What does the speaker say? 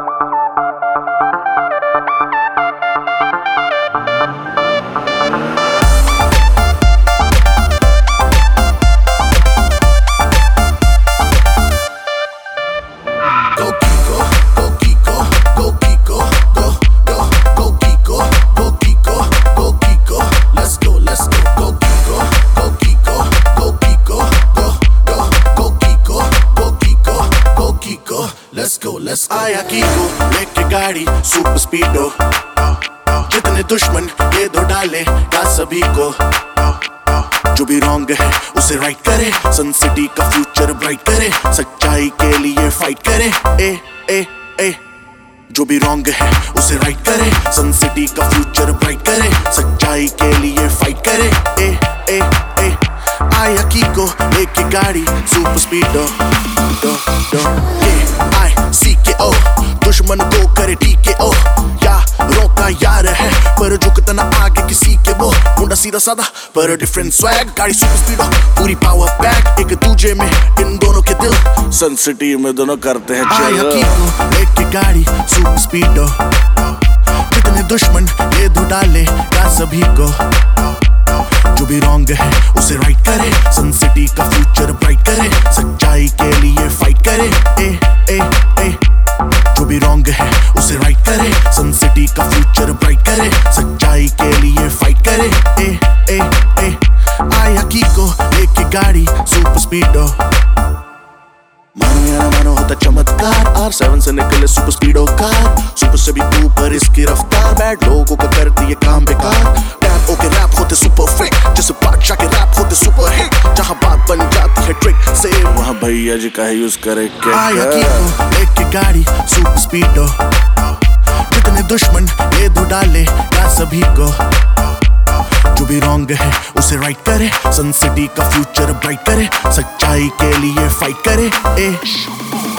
Let's आया कीको लेके गाड़ी सुपर स्पीडो, जितने दुश्मन ये दो डाले का सभी को। जो भी रॉन्ग है उसे राइट करे, सन सिटी का फ्यूचर ब्राइट करे, सच्चाई के लिए फाइट करे। ए ए ए जो भी रॉन्ग है उसे राइट करे, सन सिटी का फ्यूचर ब्राइट करे, सच्चाई के लिए फाइट करे। ए ए ए आया कीको लेके गाड़ी सुपर स्पीडो, डो डो CKO, दुश्मन को करे TKO। यारों का यार है पर झुकता ना आगे किसी के वो, मुंडा सीधा साधा पर डिफरेंट स्वैग, गाड़ी सुपर स्पीडो पूरी पावर पैक, एक दूजे में इन दोनों के दिल, सन सिटी में दोनों करते हैं चिल। आया कीको लेके गाड़ी सुपर स्पीडो, जितने दुश्मन ये दो डाले का सभी को। जो भी रॉन्ग है उसे राइट करे, सन सिटी का फ्यूचर ब्राइट करे, सच्चाई के लिए फाइट करे। ए ए ए जो भी रॉन्ग है उसे राइट करे, सन सिटी का फ्यूचर ब्राइट करे, सच्चाई के लिए फाइट करे। ए ए ए आया कीको लेके गाड़ी सुपर स्पीडो, मानो या ना मानो होता चमत्कार, R7 से निकले सुपर स्पीडो कार, सुपर से भी ऊपर इसकी रफ्तार, बैड लोगों को करती है काम बेकार। टैप ओके रैप होते सुपर फिट, जैसे बादशाह के रैप होते सुपर हिट, जहां बात बन जाती है ट्रिक से वहां भैया जी का यूज करे क्या। आया कीको लेके गाड़ी सुपर स्पीडो, जितने दुश्मन ये दो डाले का सभी को। जो भी रॉन्ग है उसे राइट करे, सन सिटी का फ्यूचर ब्राइट करे, सच्चाई के लिए फाइट करे। ए